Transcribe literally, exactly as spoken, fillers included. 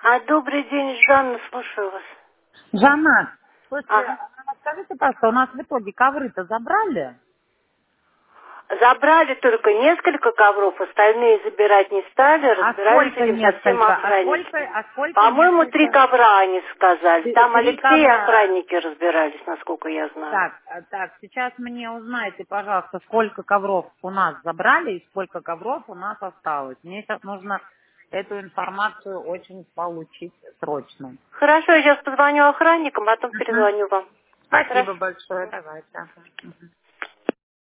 А, добрый день, Жанна, слушаю вас. Жанна, слушайте, Ага. а скажите, пожалуйста, у нас в итоге ковры-то забрали? Забрали только несколько ковров, остальные забирать не стали, А разбирались с сколько этим совсем несколько? А охранники. сколько, а сколько По-моему, три несколько? ковра они сказали. Т- Там Три Алексей и ковра. охранники разбирались, насколько я знаю. Так, а, так, сейчас мне узнайте, пожалуйста, сколько ковров у нас забрали и сколько ковров у нас осталось. Мне сейчас нужно эту информацию очень получить срочно. Хорошо, я сейчас позвоню охранникам, а потом Мгм. перезвоню вам. Спасибо Хорошо. большое, давайте. Ага. Мгм.